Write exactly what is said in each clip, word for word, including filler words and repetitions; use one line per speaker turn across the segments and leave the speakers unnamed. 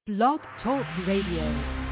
Blog Talk Radio.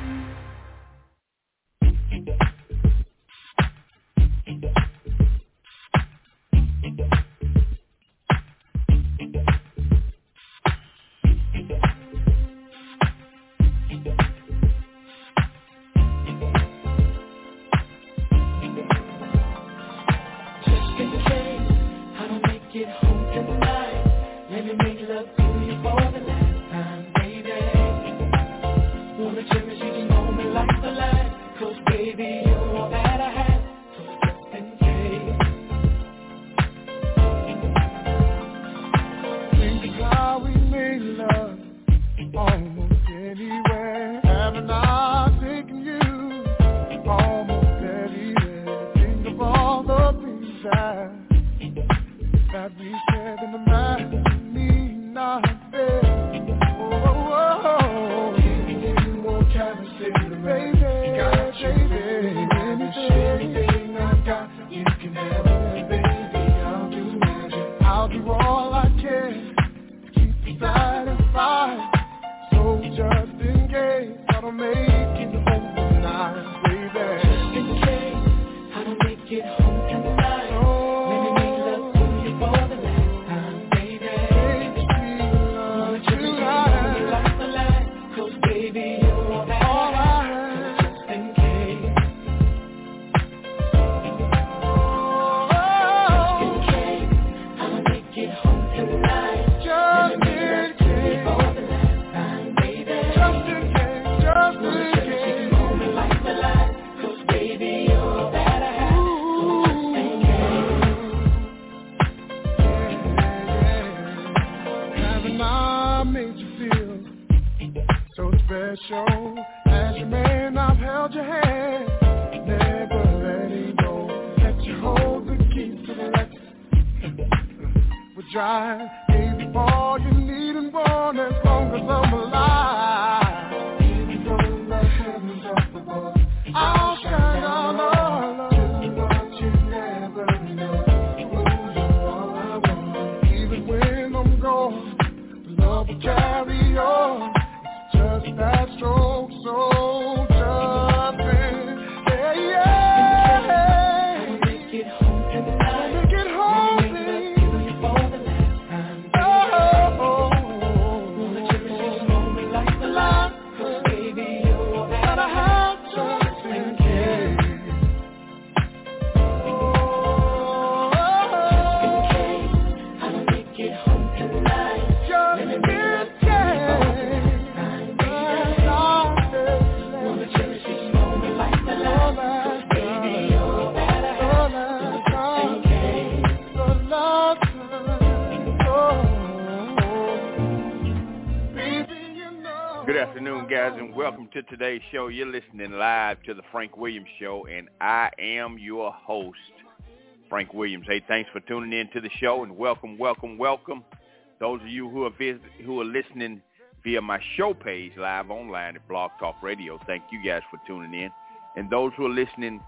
To today's show. You're listening live to the Frank Williams Show, and I am your host, Frank Williams. Hey, thanks for tuning in to the show, and welcome, welcome, welcome. Those of you who are visit, who are listening via my show page live online at Blog Talk Radio, thank you guys for tuning in. And those who are listening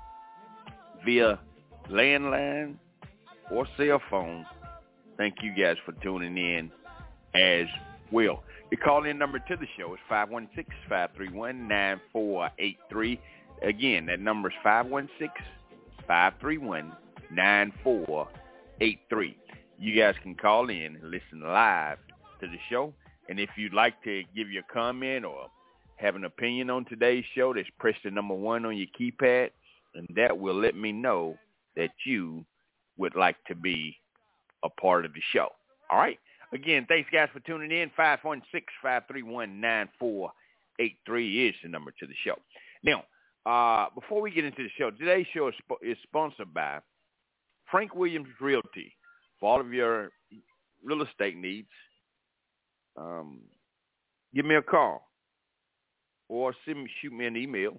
via landline or cell phone, thank you guys for tuning in as well. The call-in number to the show is five one six, five three one, nine four eight three. Again, that number is five one six, five three one, nine four eight three. You guys can call in and listen live to the show. And if you'd like to give your comment or have an opinion on today's show, just press the number one on your keypad, and that will let me know that you would like to be a part of the show. All right? Again, thanks, guys, for tuning in. five one six, five three one, nine four eight three is the number to the show. Now, uh, before we get into the show, today's show is, sp- is sponsored by Frank Williams Realty. For all of your real estate needs, um, give me a call or send me, shoot me an email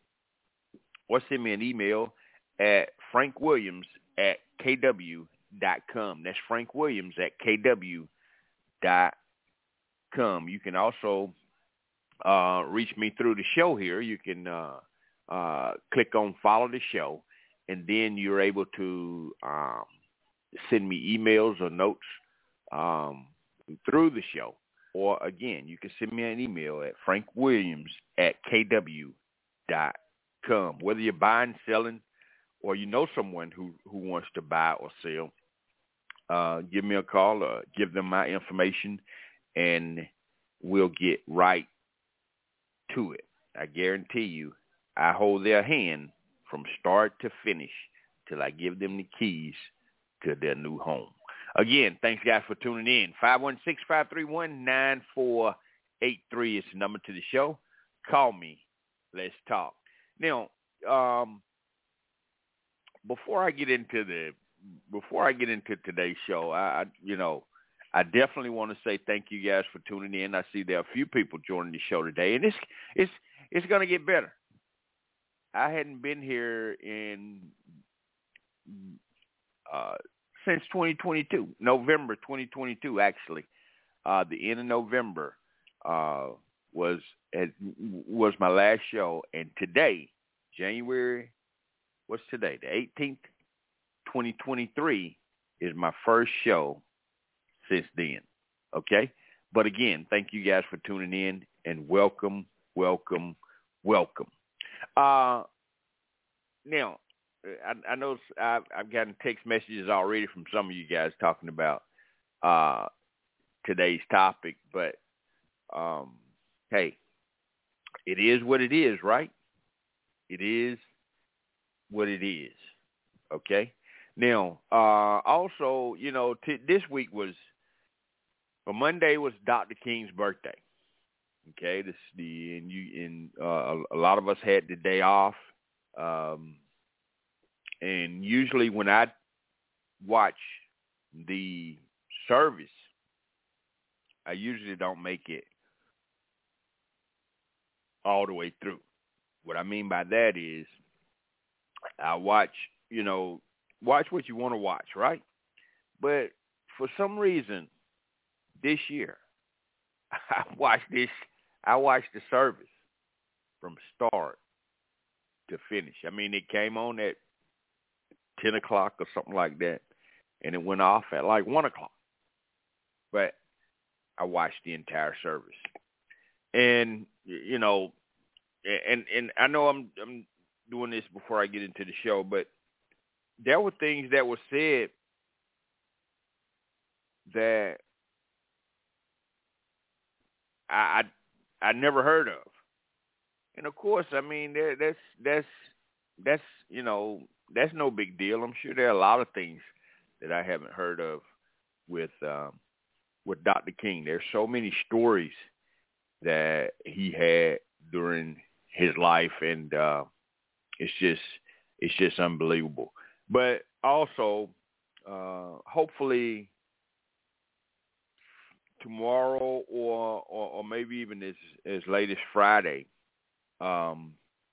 or send me an email at frankwilliams at kw dot com. That's Frank Williams at kw dot com. You can also uh, reach me through the show here. You can uh, uh, click on follow the show, and then you're able to um, send me emails or notes um, through the show. or, again, you can send me an email at frankwilliams at kw dot com. Whether you're buying, selling, or you know someone who, who wants to buy or sell, uh, give me a call or give them my information, and we'll get right to it. I guarantee you, I hold their hand from start to finish till I give them the keys to their new home. Again, thanks, guys, for tuning in. five one six, five three one, nine four eight three is the number to the show. Call me. Let's talk. Now, um, before I get into the before I get into today's show, I, I you know, I definitely want to say thank you guys for tuning in. I see there are a few people joining the show today, and it's it's it's going to get better. I hadn't been here in uh, since twenty twenty-two, November twenty twenty-two, actually. Uh, the end of November uh, was was my last show, and today, January, what's today? The eighteenth, twenty twenty-three is my first show since then. Okay, but again, thank you guys for tuning in, and welcome, welcome, welcome. Uh, now, I, I know I've, I've gotten text messages already from some of you guys talking about uh, today's topic, but um, hey, it is what it is, right? It is what it is, okay? Now, uh, also, you know, t- this week was, well, Monday was Doctor King's birthday. Okay, this the and you and uh, a lot of us had the day off, um, and usually when I watch the service, I usually don't make it all the way through. What I mean by that is, I watch, you know, watch what you want to watch, right? But for some reason, this year, I watched this. I watched the service from start to finish. I mean, it came on at ten o'clock or something like that, and it went off at like one o'clock. But I watched the entire service, and you know, and and I know I'm I'm doing this before I get into the show, but there were things that were said that I, I I never heard of, and of course, I mean that, that's that's that's you know that's no big deal. I'm sure there are a lot of things that I haven't heard of with um, with Doctor King. There's so many stories that he had during his life, and uh, it's just it's just unbelievable. But also, uh, hopefully, tomorrow or, or or maybe even as as late as Friday, um,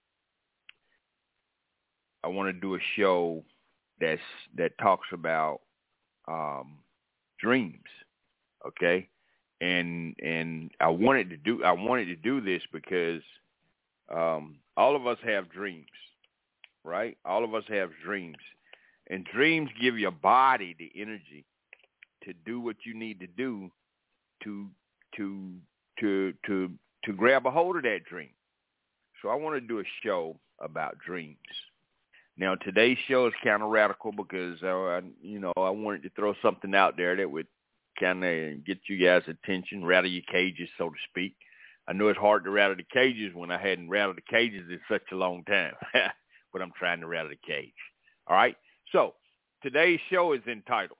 I want to do a show that's that talks about um, dreams. Okay, and and I wanted to do I wanted to do this because um, all of us have dreams, right? All of us have dreams, and dreams give your body the energy to do what you need to do to to to to to grab a hold of that dream. So I want to do a show about dreams. Now today's show is kind of radical because uh, I, you know I wanted to throw something out there that would kind of get you guys' attention, rattle your cages, so to speak. I know it's hard to rattle the cages when I hadn't rattled the cages in such a long time, but I'm trying to rattle the cage. All right. So today's show is entitled,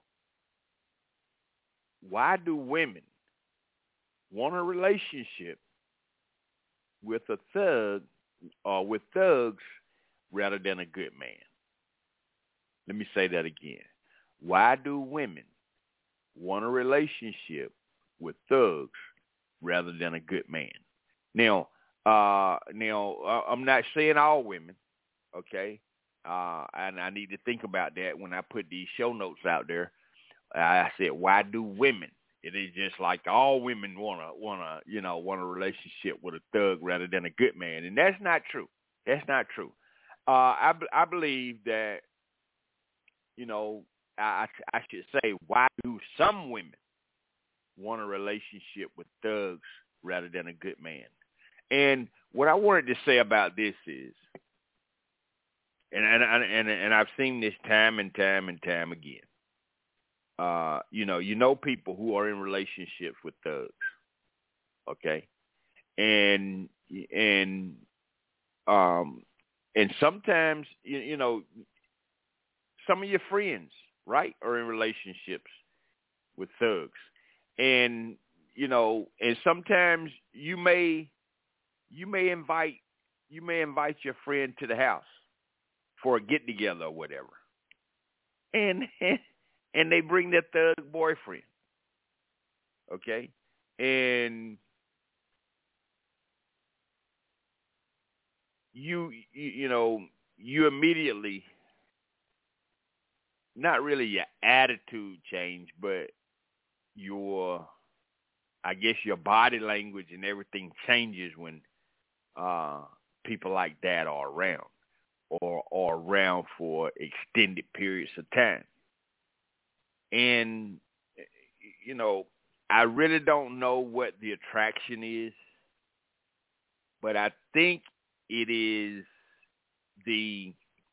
"Why Do Women Want a Relationship with a Thug or with thugs rather than a good man?" Let me say that again. Why do women want a relationship with thugs rather than a good man? Now, uh, now uh, I'm not saying all women, okay? Uh, and I need to think about that when I put these show notes out there. I said, why do women? It is just like all women wanna wanna you know want a relationship with a thug rather than a good man, and that's not true. That's not true. Uh, I I believe that you know I I should say, why do some women want a relationship with thugs rather than a good man. And what I wanted to say about this is, and and and, and I've seen this time and time and time again. Uh, you know, you know people who are in relationships with thugs, okay, and and um and sometimes you, you know some of your friends, right, are in relationships with thugs, and you know, and sometimes you may you may invite you may invite your friend to the house for a get together or whatever, and and they bring their thug boyfriend, okay, and you you, you know you immediately, not really your attitude change, but your, I guess your body language and everything changes when uh, people like that are around or are around for extended periods of time. And, you know, I really don't know what the attraction is, but I think it is the,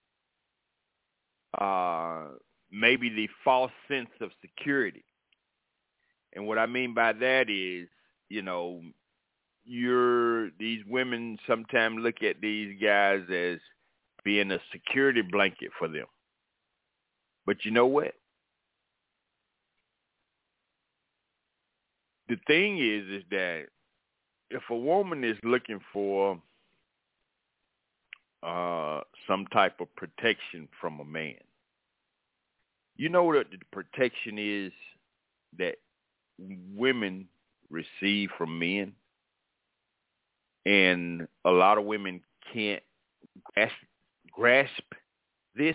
uh, maybe the false sense of security. And what I mean by that is, you know, you're, these women sometimes look at these guys as being a security blanket for them. But you know what? The thing is, is that if a woman is looking for uh, some type of protection from a man, you know what the protection is that women receive from men, and a lot of women can't grasp, grasp this,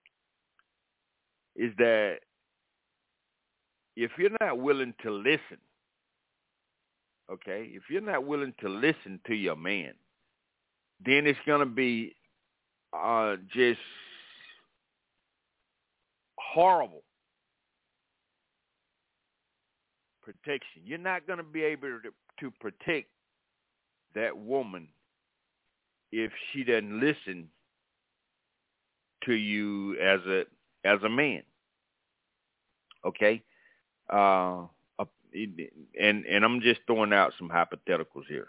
is that if you're not willing to listen, okay, if you're not willing to listen to your man, then it's going to be uh, just horrible protection. You're not going to be able to, to protect that woman if she doesn't listen to you as a as a man. Okay, uh, and and I'm just throwing out some hypotheticals here,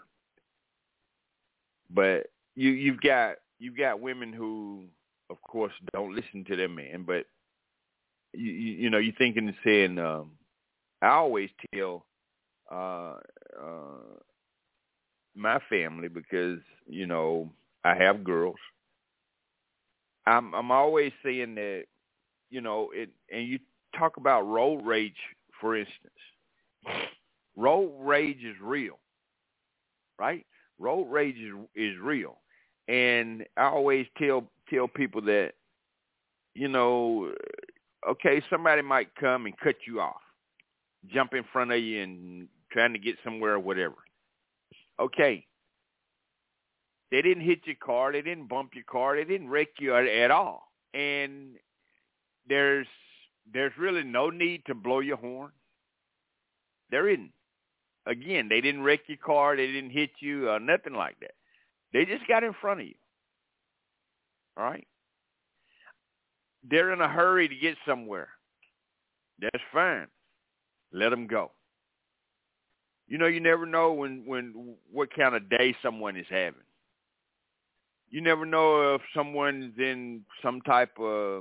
but you you've got you've got women who, of course, don't listen to their man, but you you, you know, you're thinking and saying, um, I always tell uh, uh, my family, because you know I have girls. I'm I'm always saying that, you know, it, and you talk about road rage, for instance. Road rage is real, right? Road rage is, is real, and I always tell tell people that, you know, okay, somebody might come and cut you off, jump in front of you and trying to get somewhere or whatever. Okay. They didn't hit your car. They didn't bump your car. They didn't wreck you at, at all. And there's there's really no need to blow your horn. There isn't. Again, they didn't wreck your car. They didn't hit you, uh, nothing like that. They just got in front of you. All right? They're in a hurry to get somewhere. That's fine. Let them go. You know, you never know when, when what kind of day someone is having. You never know if someone's in some type of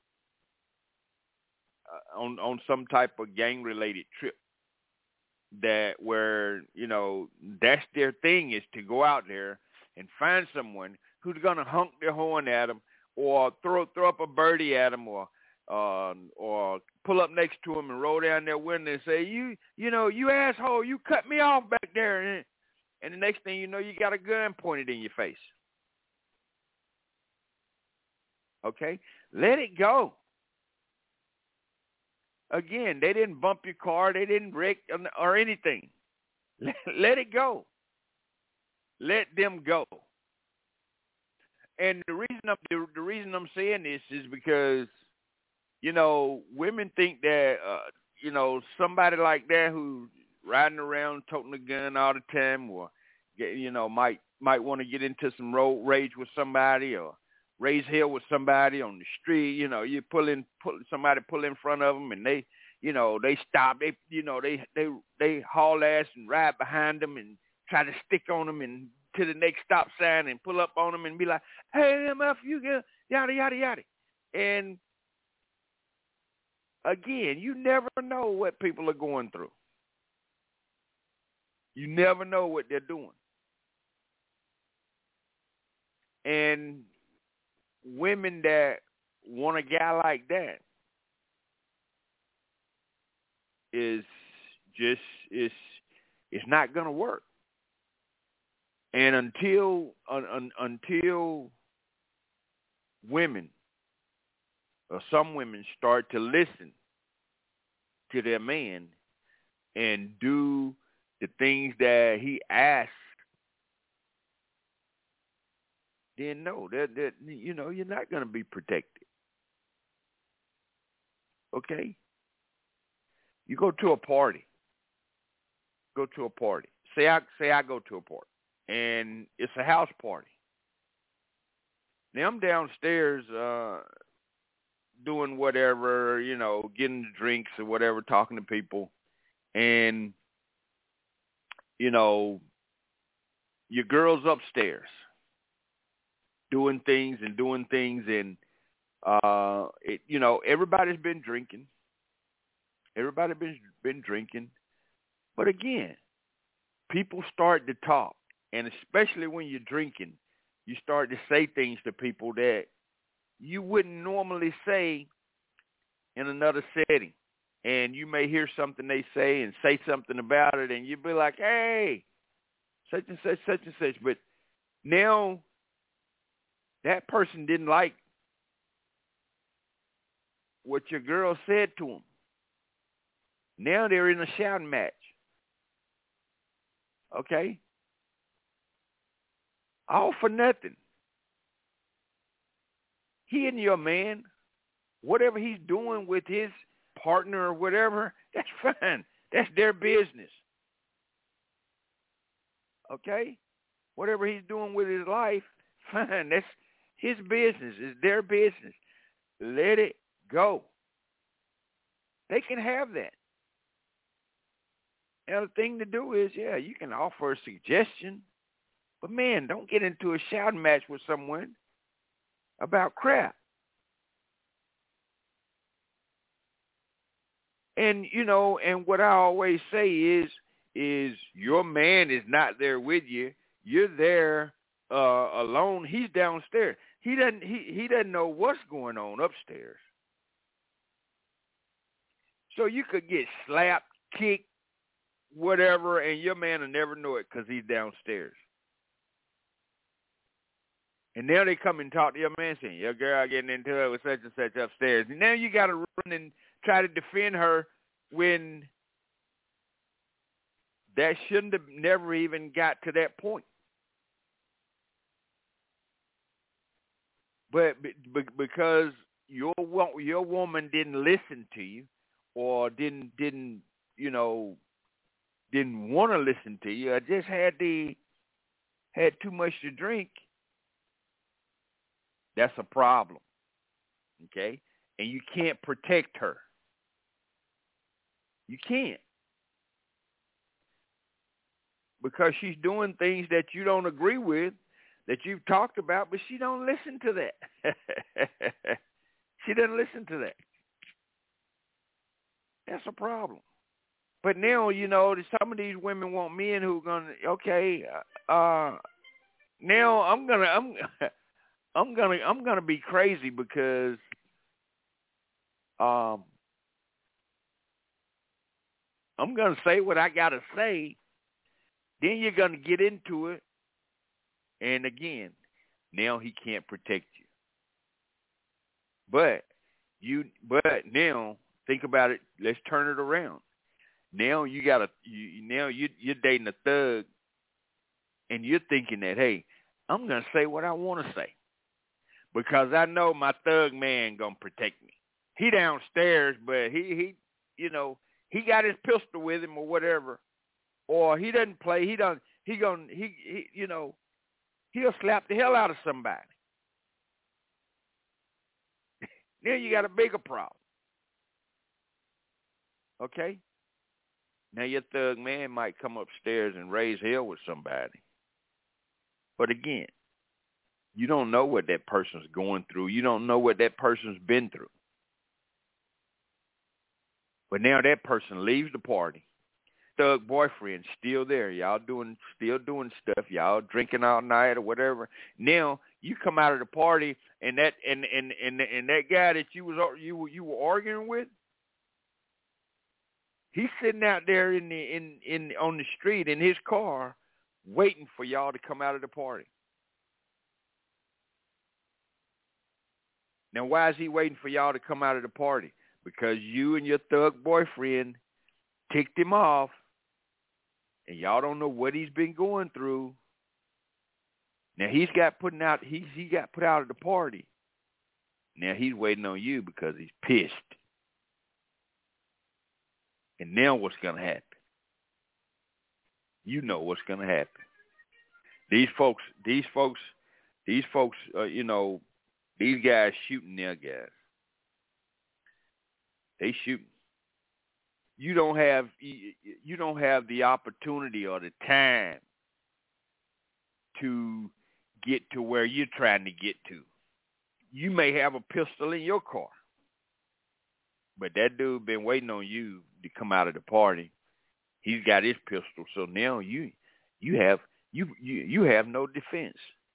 uh, on on some type of gang related trip, that where, you know, that's their thing, is to go out there and find someone who's gonna honk their horn at them, or throw throw up a birdie at them, or uh, or pull up next to them and roll down their window and say, you you know, you asshole, you cut me off back there, and, and the next thing you know, you got a gun pointed in your face. Okay? Let it go. Again, they didn't bump your car. They didn't wreck or anything. Let, let it go. Let them go. And the reason I'm, the, the reason I'm saying this is because, you know, women think that, uh, you know, somebody like that who riding around toting a gun all the time, or get, you know, might might want to get into some road rage with somebody, or raise hell with somebody on the street. You know, you pull in, pull somebody pull in front of them, and they, you know, they stop. They, you know, they they they haul ass and ride behind them and try to stick on them and to the next stop sign and pull up on them and be like, "Hey, M F, you get yada yada yada," and again, you never know what people are going through. You never know what they're doing. And women that want a guy like that is just, it's, it's not going to work. And until, un, un, until women, or some women, start to listen to their man and do the things that he asks, then no, that that you know, you're not going to be protected. Okay? You go to a party. Go to a party. Say I say I go to a party, and it's a house party. Now I'm downstairs uh, doing whatever, you know, getting the drinks or whatever, talking to people, and you know, your girl's upstairs doing things and doing things, and uh, it, you know, everybody's been drinking. Everybody's been been drinking, but again, people start to talk, and especially when you're drinking, you start to say things to people that you wouldn't normally say in another setting. And you may hear something they say and say something about it, and you'd be like, "Hey, such and such, such and such." But now that person didn't like what your girl said to them. Now they're in a shouting match. Okay? All for nothing. He and your man, whatever he's doing with his partner or whatever, that's fine. That's their business. Okay? Whatever he's doing with his life, fine. That's his business. It's their business. Let it go. They can have that. Now, the thing to do is, yeah, you can offer a suggestion, but, man, don't get into a shouting match with someone about crap. And, you know, and what I always say is, is your man is not there with you. You're there uh, alone. He's downstairs. He doesn't, he, he doesn't know what's going on upstairs. So you could get slapped, kicked, whatever, and your man will never know it because he's downstairs. And now they come and talk to your man saying, your girl getting into it with such and such upstairs. And now you got to run and try to defend her when that shouldn't have never even got to that point. But because your your woman didn't listen to you, or didn't didn't you know didn't want to listen to you, or just had the had too much to drink, that's a problem. Okay? And you can't protect her. You can't. Because she's doing things that you don't agree with, that you've talked about, but she don't listen to that. She doesn't listen to that. That's a problem. But now, you know, some of these women want men who are gonna, okay, uh, now I'm gonna, I'm, I'm gonna, I'm gonna be crazy because, um, I'm gonna say what I gotta say. Then you're gonna get into it, and again, now he can't protect you. But you, but now think about it. Let's turn it around. Now you gotta, you, now you you're dating a thug, and you're thinking that, hey, I'm gonna say what I want to say because I know my thug man gonna protect me. He downstairs, but he he, you know, he got his pistol with him or whatever. or he doesn't play, he don't, he gonna, he, he, you know, he'll slap the hell out of somebody. Now you got a bigger problem. Okay? Now your thug man might come upstairs and raise hell with somebody. But again, you don't know what that person's going through. You don't know what that person's been through. But now that person leaves the party. Thug boyfriend's still there. Y'all doing, still doing stuff. Y'all drinking all night or whatever. Now you come out of the party, and that and and and, and that guy that you was you you were arguing with, he's sitting out there in the in in on the street in his car, waiting for y'all to come out of the party. Now, why is he waiting for y'all to come out of the party? Because you and your thug boyfriend ticked him off, and y'all don't know what he's been going through. Now he's got putting out he he got put out of the party. Now he's waiting on you because he's pissed. And now what's gonna happen? You know what's gonna happen. These folks, these folks, these folks, uh, you know, these guys shooting their guys. They shooting. You don't have you don't have the opportunity or the time to get to where you're trying to get to. You may have a pistol in your car, but that dude been waiting on you to come out of the party. He's got his pistol, so now you you have you you, you have no defense.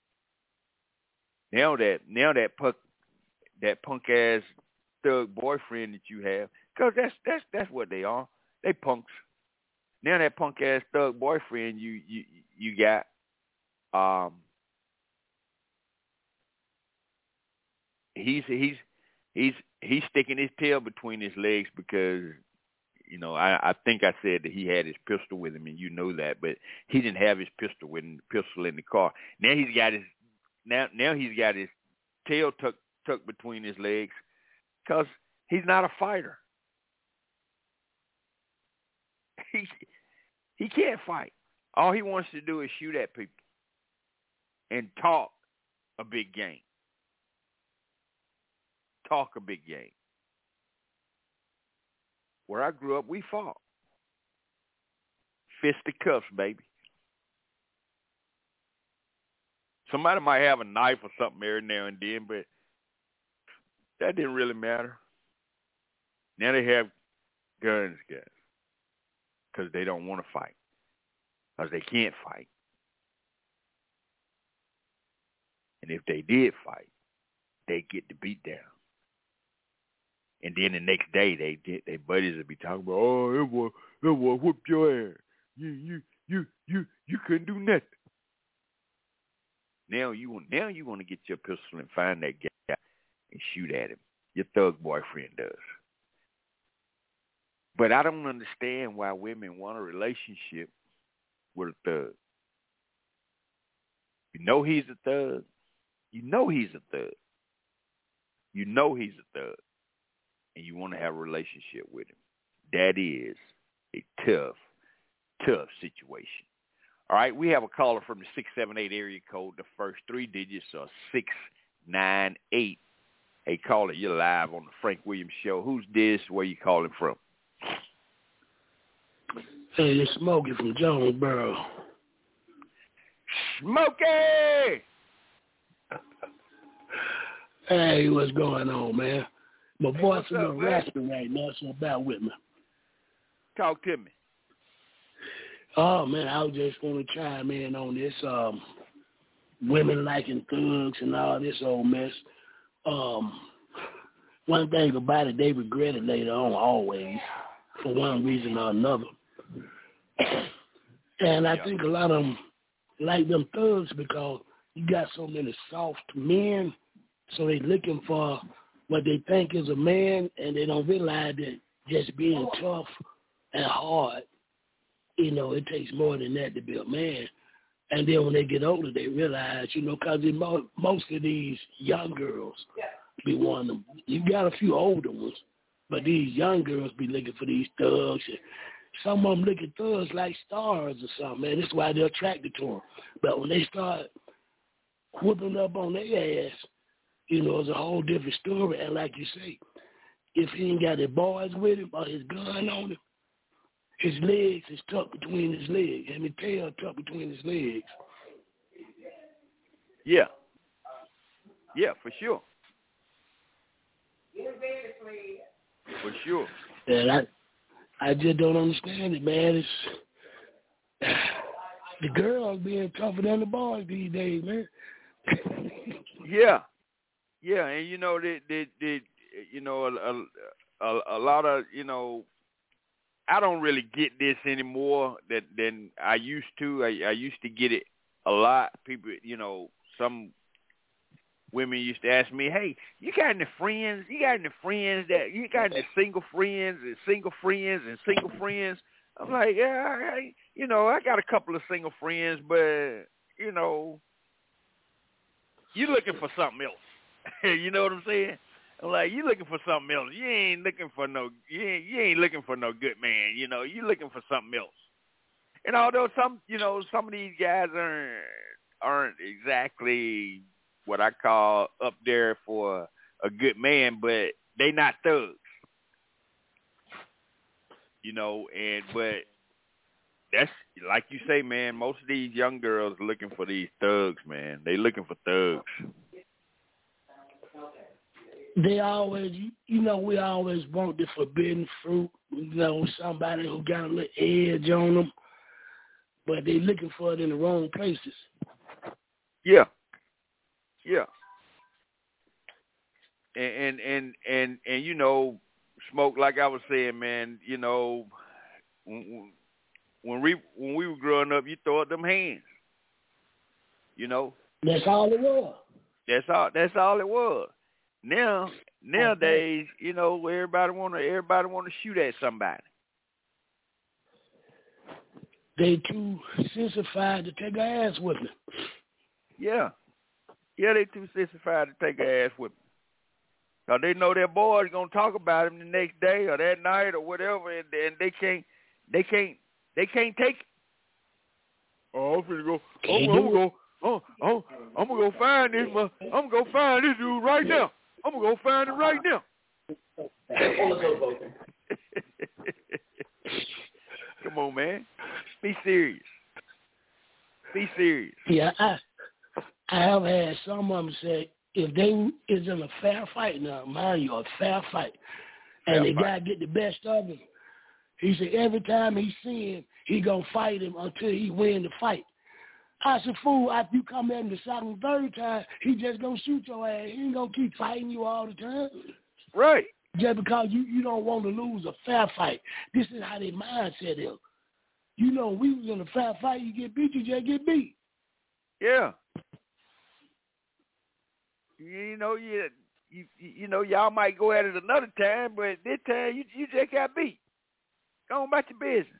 Now that now that punk that punk ass thug boyfriend that you have, because that's that's that's what they are. They punks. Now that punk ass thug boyfriend you you you got, um, he's he's he's he's sticking his tail between his legs because, you know, I, I think I said that he had his pistol with him, and you know that, but he didn't have his pistol with him, pistol in the car. Now he's got his now now he's got his tail tucked tucked between his legs because he's not a fighter. He he can't fight. All he wants to do is shoot at people and talk a big game. Talk a big game. Where I grew up, we fought. Fisticuffs, baby. Somebody might have a knife or something every now and then, but that didn't really matter. Now they have guns, guys, because they don't want to fight, because they can't fight. And if they did fight, they get the beat down. And then the next day, they did, their buddies would be talking about, oh, it was, it was whooped your ass. You, you, you, you, you couldn't do nothing. Now you want, now you want to get your pistol and find that guy and shoot at him. Your thug boyfriend does. But I don't understand why women want a relationship with a thug. You know he's a thug. You know he's a thug. You know he's a thug. And you want to have a relationship with him. That is a tough, tough situation. All right, we have a caller from the six seven eight area code. The first three digits are six nine eight. Hey, caller, you're live on the Frank Williams Show. Who's this? Where you calling from?
Hey, it's Smokey from Jonesboro.
Smokey!
Hey, what's going on, man? My
hey,
voice is a little
up,
raspy right now, so bear with me.
Talk to me.
Oh, man, I just want to chime in on this um, women liking thugs and all this old mess. Um, one thing about it, they regret it later on always, for one reason or another. And I yeah. think a lot of them like them thugs because you got so many soft men, so they looking for what they think is a man, and they don't realize that just being tough and hard, you know, it takes more than that to be a man. And then when they get older, they realize, you know, because mo- most of these young girls be wanting them. You got a few older ones, but these young girls be looking for these thugs. And some of them look at thugs like stars or something, man. That's why they're attracted to them. But when they start whooping up on their ass, you know, it's a whole different story. And like you say, if he ain't got his boys with him or his gun on him, his legs is tucked between his legs, and his tail tucked between his legs.
Yeah. Yeah, for sure. For sure.
And I, I just don't understand it, man. It's the girls being tougher than the boys these days, man.
Yeah, yeah, and you know, they, they, they you know, a, a, a lot of, you know, I don't really get this anymore that than I used to. I, I used to get it a lot. People, you know, some women used to ask me, "Hey, you got any friends? You got any friends that you got any single friends and single friends and single friends?" I'm like, "Yeah, I, you know, I got a couple of single friends, but you know, you looking for something else." You know what I'm saying? I'm like, you looking for something else. You ain't looking for no, you ain't, you ain't looking for no good man. You know, you looking for something else. And although some, you know, some of these guys aren't aren't exactly what I call up there for a good man, but they not thugs. You know, and but that's like you say, man. Most of these young girls are looking for these thugs, man. They looking for thugs.
They always, you know, we always want the forbidden fruit, you know, somebody who got a little edge on them, but they looking for it in the wrong places.
Yeah, yeah, and and and and, and you know, Smoke, like I was saying, man, you know, when, when we when we were growing up, you throw up them hands, you know.
That's all it was.
That's all. That's all it was. Now, nowadays, you know, everybody wanna everybody wanna shoot at somebody.
They too sensified to take an ass whipping.
Yeah, yeah, they too sensified to take an ass whipping. Cause they know their boys gonna talk about him the next day or that night or whatever, and, and they can't, they can't, they can't take it. Oh, I'm gonna go. I'm gonna go. Oh, oh, I'm gonna go find this. I'm gonna go find this dude right now. I'm gonna go find him right now. Come on, man. Be serious. Be serious.
Yeah, I I have had some of them say if they is in a fair fight now, mind you, a fair fight, and fair the fight. Guy get the best of him. He said every time he see him, he gonna fight him until he win the fight. I said, fool, after you come in the second, third time, he just gonna shoot your ass. He ain't gonna keep fighting you all the time.
Right.
Just because you, you don't want to lose a fair fight. This is how their mindset is. You know, we was in a fair fight, you get beat, you just get beat.
Yeah. You know, you, you, you know, y'all might go at it another time, but this time you, you just got beat. Go on about your business.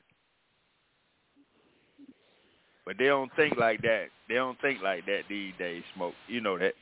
But they don't think like that. They don't think like that these days, Smoke. You know that.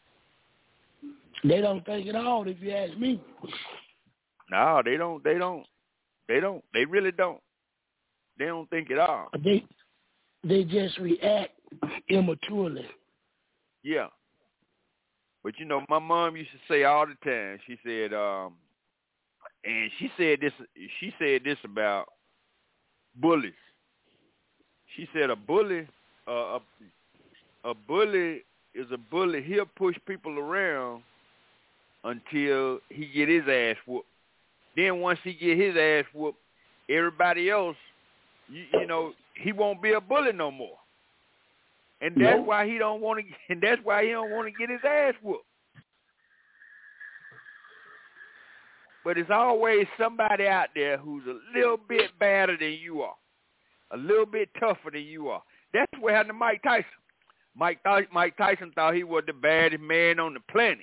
They don't think at all, if you ask me.
No, they don't. They don't. They don't. They really don't. They don't think at all.
They they just react immaturely.
Yeah. But, you know, my mom used to say all the time, she said, um, and she said this, she said this about bullies. She said a bully, uh, a, a bully is a bully. He'll push people around until he get his ass whooped. Then once he get his ass whooped, everybody else, you, you know, he won't be a bully no more. And that's nope. why he don't want to. And that's why he don't want to get his ass whooped. But there's always somebody out there who's a little bit better than you are, a little bit tougher than you are. That's what happened to Mike Tyson. Mike th- Mike Tyson thought he was the baddest man on the planet.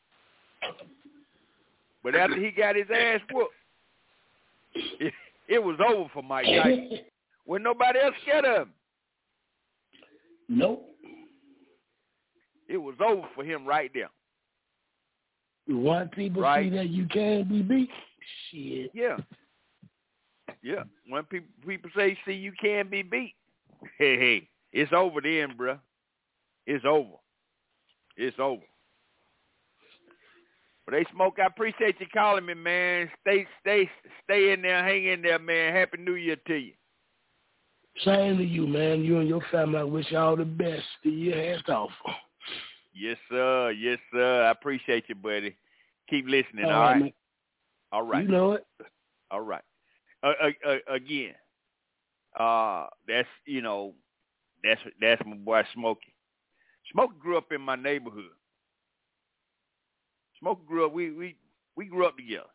But after he got his ass whooped, it, it was over for Mike Tyson. When nobody else scared of him.
Nope.
It was over for him right there.
Once people right. see that you can be beat, shit.
Yeah. Yeah. When people people say, see, you can't be beat. Hey, hey, it's over then, bruh. It's over. It's over. But hey, Smoke, I appreciate you calling me, man. Stay, stay, stay in there, hang in there, man. Happy New Year to you.
Same to you, man. You and your family, I wish you all the best. The year has off.
Yes, sir. Yes, sir. I appreciate you, buddy. Keep listening, all,
all
right?
right? Man.
All right.
You know it.
All right. Uh, uh, uh, again, uh, that's, you know, that's that's my boy Smokey. Smokey grew up in my neighborhood. Smokey grew up, we, we, we grew up together.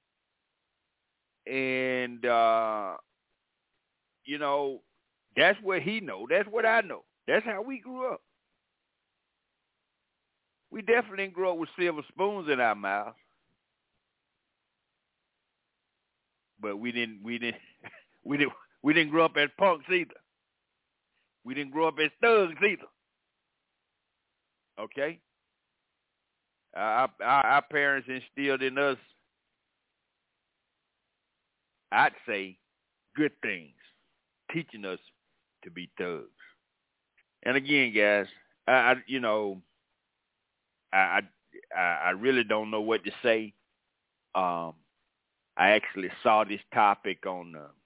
And, uh, you know, that's what he know. That's what I know. That's how we grew up. We definitely didn't grow up with silver spoons in our mouths. But we didn't we didn't we didn't we didn't grow up as punks either. We didn't grow up as thugs either. Okay? Our, our, our parents instilled in us, I'd say, good things, teaching us to be thugs. And again, guys, I, I you know, I, I I really don't know what to say. Um, I actually saw this topic on uh,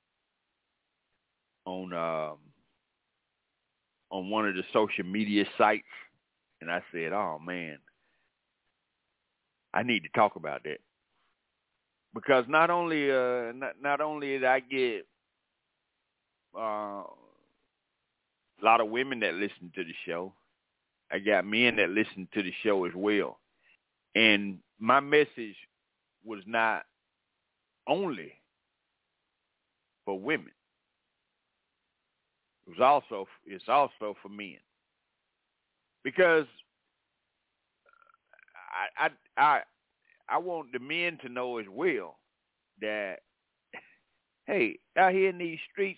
on um, on one of the social media sites, and I said, "Oh man, I need to talk about that." Because not only uh, not, not only did I get uh, a lot of women that listen to the show, I got men that listen to the show as well. And my message was not only for women. It was also it's also for men. Because I I I I want the men to know as well that, hey, out here in these streets,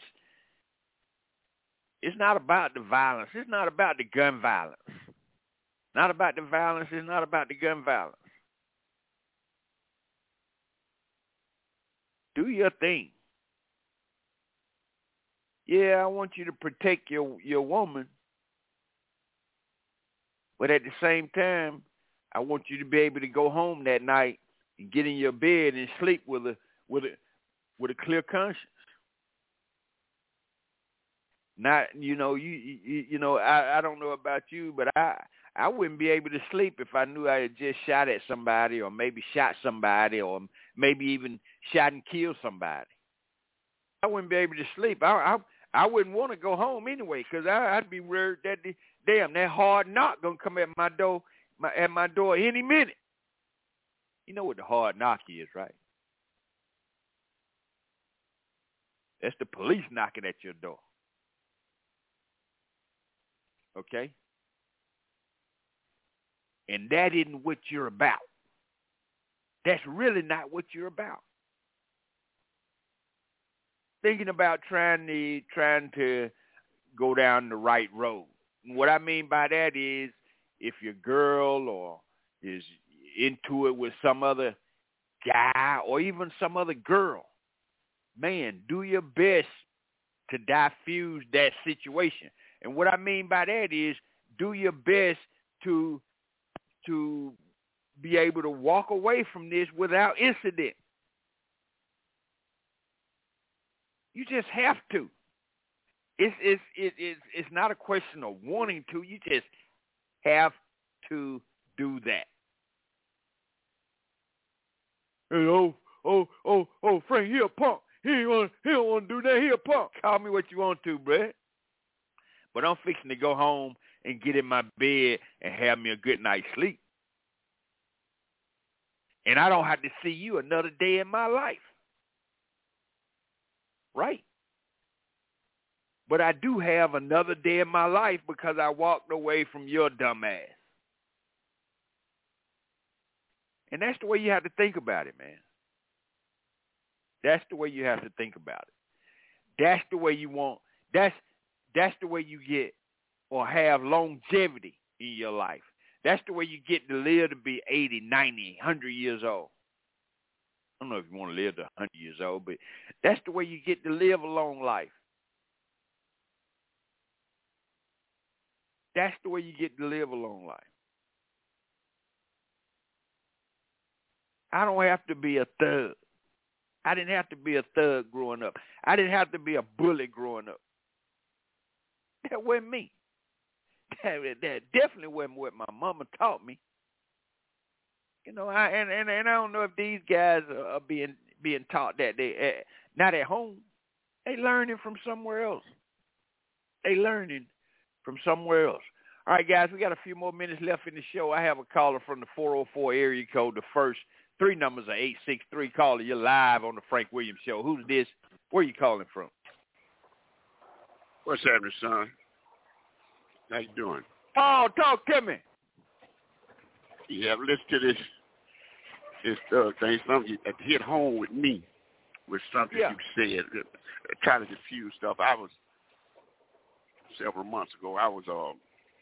it's not about the violence. It's not about the gun violence. Not about the violence. It's not about the gun violence. Do your thing. Yeah, I want you to protect your, your woman. But at the same time, I want you to be able to go home that night and get in your bed and sleep with a with a with a clear conscience. Not, you know, you you, you know, I, I don't know about you, but I I wouldn't be able to sleep if I knew I had just shot at somebody, or maybe shot somebody, or maybe even shot and killed somebody. I wouldn't be able to sleep. I I, I wouldn't want to go home anyway, because I'd be worried that the, damn, that hard knock gonna come at my door, my, at my door any minute. You know what the hard knock is, right? That's the police knocking at your door. Okay? And that isn't what you're about. That's really not what you're about. Thinking about trying to trying to go down the right road. And what I mean by that is, if your girl or is into it with some other guy or even some other girl, man, do your best to diffuse that situation. And what I mean by that is, do your best to to be able to walk away from this without incident. You just have to. It's it's it, it's it's not a question of wanting to. You just have to do that. Hey, oh oh oh oh, Frank, he a punk. He ain't want he don't want to do that. He a punk. Call me what you want to, bruh. But I'm fixing to go home and get in my bed and have me a good night's sleep. And I don't have to see you another day in my life. Right? But I do have another day in my life because I walked away from your dumb ass. And that's the way you have to think about it, man. That's the way you have to think about it. That's the way you want, that's that's the way you get or have longevity in your life. That's the way you get to live to be eighty, ninety, one hundred years old. don't know if you want to live to one hundred years old, but that's the way you get to live a long life. That's the way you get to live a long life. I don't have to be a thug. I didn't have to be a thug growing up. I didn't have to be a bully growing up. That wasn't me. That, that definitely wasn't what my mama taught me. You know, I and, and, and I don't know if these guys are being being taught that. They uh, not at home. They learning from somewhere else. They learning from somewhere else. All right, guys, we got a few more minutes left in the show. I have a caller from the four oh four area code. The first three numbers are eight six three. Caller, you're live on the Frank Williams Show. Who's this? Where are you calling from?
What's happening, son? How you doing?
Oh, talk to me.
Yeah, listen to this this uh, thing. Something that hit home with me with something
yeah.
you said. Uh, trying to diffuse stuff. I was several months ago. I was uh,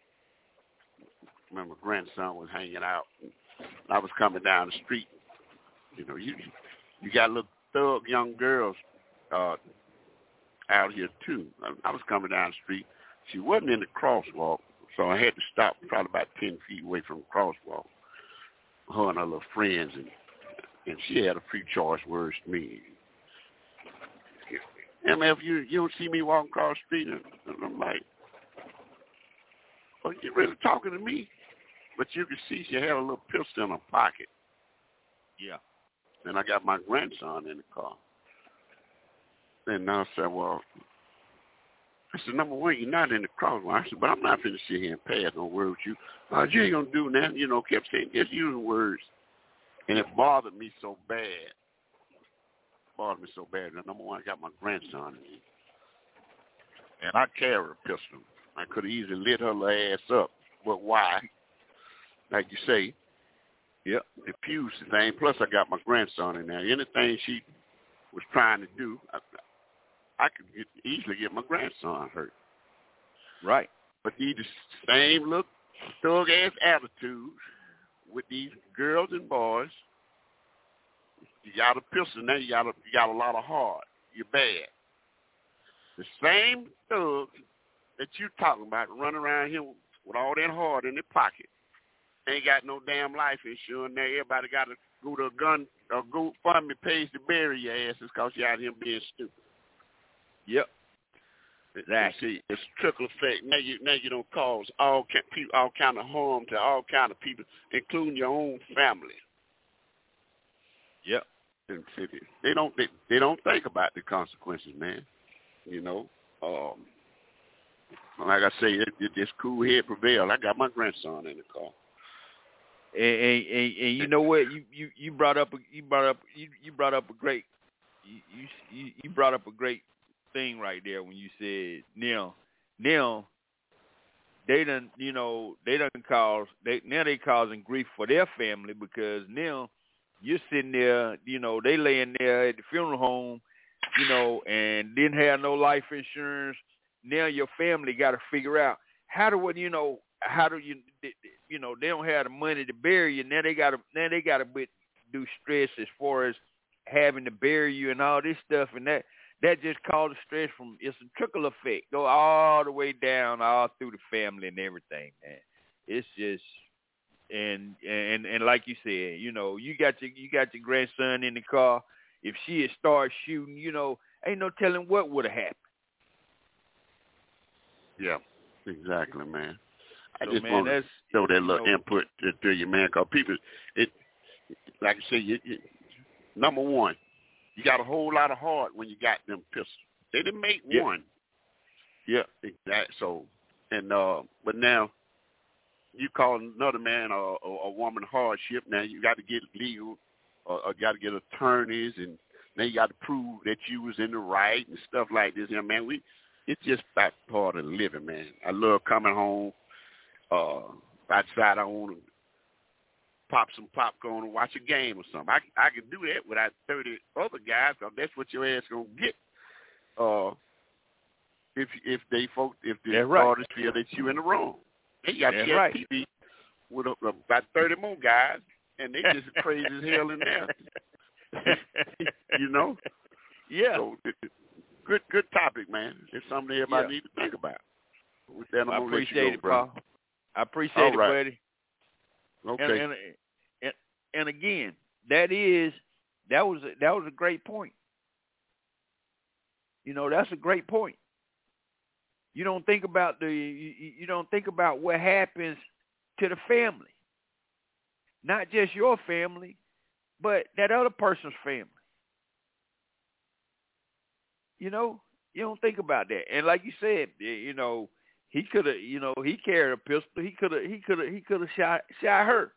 my grandson was hanging out. And I was coming down the street. You know, you you got little thug young girls uh, out here too. I, I was coming down the street. She wasn't in the crosswalk, so I had to stop probably about ten feet away from the crosswalk. Her and her little friends, and and she had a few choice words to me. And man, if you you don't see me walking across the street, and, and I'm like, "Well, you really talking to me?" But you could see she had a little pistol in her pocket.
Yeah.
And I got my grandson in the car. And I said, well, I said, number one, you're not in the crosswalk. I said, but I'm not finna sit here and pass no word with you. Uh, you ain't gonna do nothing. You know, kept saying, just using words. And it bothered me so bad. It bothered me so bad. Now, number one, I got my grandson in. And I carry a pistol. I could have easily lit her little ass up. But why? Like you say,
yep,
diffuse the thing. Plus, I got my grandson in there. Anything she was trying to do, I, I could get, easily get my grandson hurt.
Right.
But these same look thug-ass attitudes with these girls and boys. You got a pistol now. You got a, you got a lot of heart. You're bad. The same thugs that you talking about running around here with all that heart in their pocket. Ain't got no damn life insurance. Now everybody got to go to a gun or go fund me page to bury your asses because you out here being stupid.
Yep.
Exactly. See, it's trickle effect. Now you now you don't cause all all kind of harm to all kind of people, including your own family.
Yep.
And see, they don't they, they don't think about the consequences, man. You know. Um, like I say, it, it, this cool head prevail. I got my grandson in the car.
And, and, and, and you know what? You, you, you brought up a, you brought up you, you brought up a great you, you you brought up a great thing right there when you said now now they done you know they done cause they now they causing grief for their family because now you're sitting there you know they laying there at the funeral home you know and didn't have no life insurance. Now your family got to figure out how do what you know how do you you know they don't have the money to bury you. Now they got to now they got to do stress as far as having to bury you and all this stuff, and that that just causes stress from it's a trickle effect go all the way down all through the family and everything, man. It's just and and and like you said, you know you got your you got your grandson in the car. If she had started shooting, you know, ain't no telling what would have happened.
Yeah, exactly, man. I
so,
just
man,
want to show that little
know,
input to, to you, man, because people, it, like I say, you, you, number one, you got a whole lot of heart when you got them pistols. They didn't make
yeah.
one.
Yeah.
Exactly. So, and, uh, but now, you call another man or a, a woman hardship, now you got to get legal, or, or got to get attorneys, and now you got to prove that you was in the right and stuff like this. You know, man, we, it's just about part of the living, man. I love coming home. Uh, outside, I want to pop some popcorn and watch a game or something. I I can do that without thirty other guys, because that's what your ass gonna get. Uh, if if they folk if the
yeah, right.
artists feel that you in the wrong, they got
yeah,
to
right.
T V with a, about thirty more guys, and they just crazy as hell in there. You know?
Yeah.
So, it, it, good good topic, man. It's something everybody
Yeah.
needs to think about. With that, I'm
I
gonna
appreciate
let you go,
it,
bro.
Paul. I appreciate
All
it,
right.
buddy.
Okay.
And, and, and, and again, that is that was a, that was a great point. You know, that's a great point. You don't think about the you, you don't think about what happens to the family. Not just your family, but that other person's family. You know, you don't think about that. And like you said, you know, he could have, you know, he carried a pistol. He could have, he could have, he could have shot, shot her.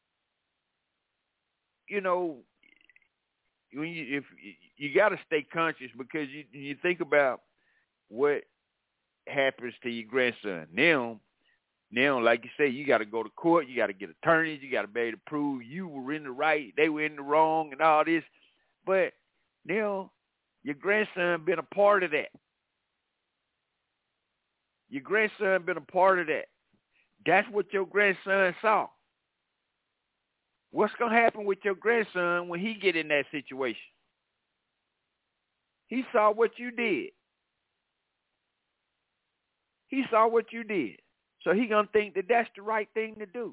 You know, when you if you got to stay conscious because you you think about what happens to your grandson. Now, now, like you say, you got to go to court. You got to get attorneys. You got to be able to prove you were in the right, they were in the wrong, and all this. But now, your grandson been a part of that. Your grandson been a part of that. That's what your grandson saw. What's going to happen with your grandson when he get in that situation? He saw what you did. He saw what you did. So he going to think that that's the right thing to do.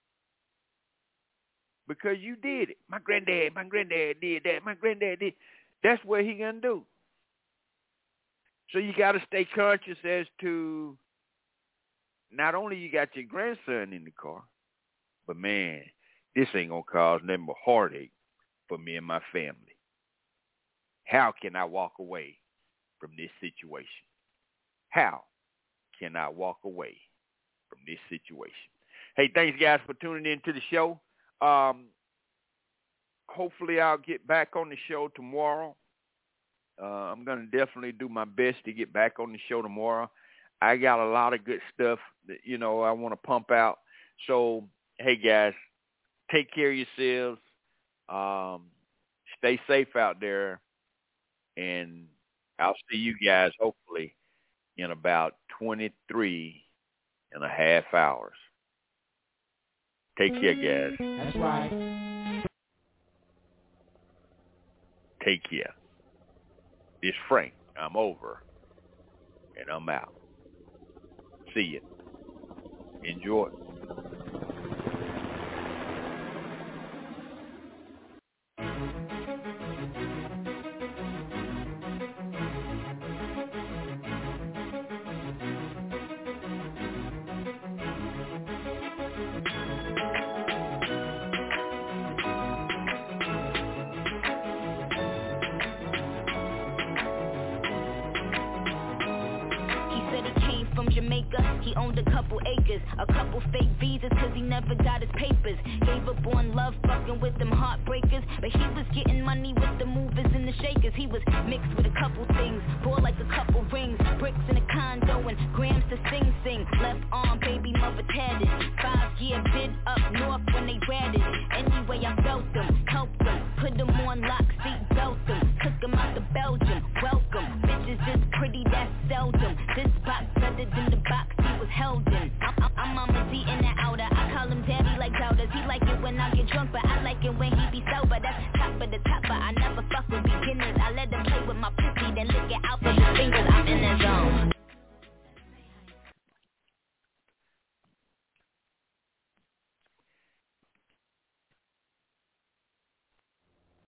Because you did it. My granddad, my granddad did that. My granddad did. That's what he going to do. So you got to stay conscious as to not only you got your grandson in the car, but, man, this ain't going to cause nothing but heartache for me and my family. How can I walk away from this situation? How can I walk away from this situation? Hey, thanks, guys, for tuning in to the show. Um, hopefully I'll get back on the show tomorrow. Uh, I'm going to definitely do my best to get back on the show tomorrow. I got a lot of good stuff that, you know, I want to pump out. So, hey, guys, take care of yourselves. Um, stay safe out there. And I'll see you guys hopefully in about twenty-three and a half hours. Take care, guys.
That's right.
Take care. This Frank. I'm over. And I'm out. See you. Enjoy.
He owned a couple acres, a couple fake visas cause he never got his papers. Gave up on love, fucking with them heartbreakers. But he was getting money with the movers and the shakers. He was mixed with a couple things, bore like a couple rings. Bricks in a condo and grams to sing sing. Left arm, baby mother tatted. Five year bid up north when they ratted. Anyway I felt them, helped them, put them on lock, seat belt them. Took them out to Belgium, welcome. Bitches is pretty, that's seldom. This box better than the box he was held in. I'm, I'm, I'm Mama D in the outer. I call him daddy like doubters. He like it when I get drunk, but I like it when he be sober. That's top of the top.